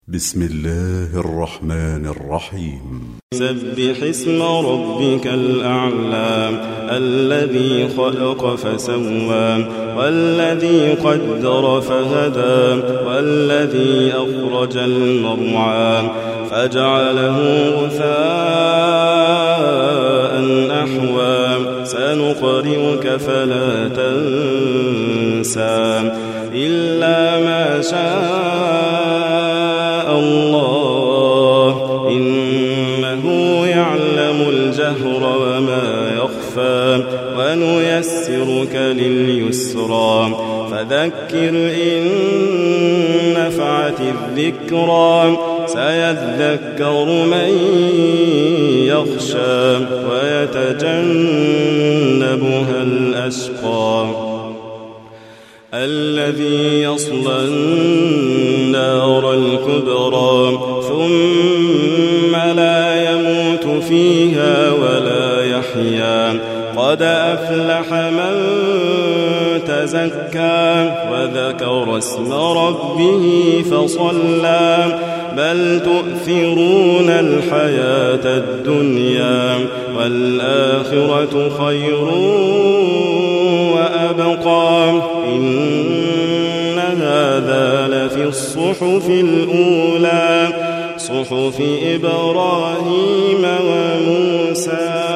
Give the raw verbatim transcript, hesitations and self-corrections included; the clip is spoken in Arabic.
بسم الله الرحمن الرحيم. سبح اسم ربك الأعلى الذي خلق فسوى والذي قدر فهدى والذي أخرج المرعى فجعله غثاء أحوى سنقرئك فلا تنسى إلا ما شاء الله إنه يعلم الجهر وما يخفى ونيسرك لليسرى فذكر إن نفعت الذكرى سيذكر من يخشى ويتجنبها الأشقى الذي يصلى النار الكبرى ثم لا يموت فيها ولا يحيا قد أفلح من تزكى وذكر اسم ربه فصلى بل تؤثرون الحياة الدنيا والآخرة خير وأبقى إن هذا لفي الصحف الأولى صحف إبراهيم وموسى.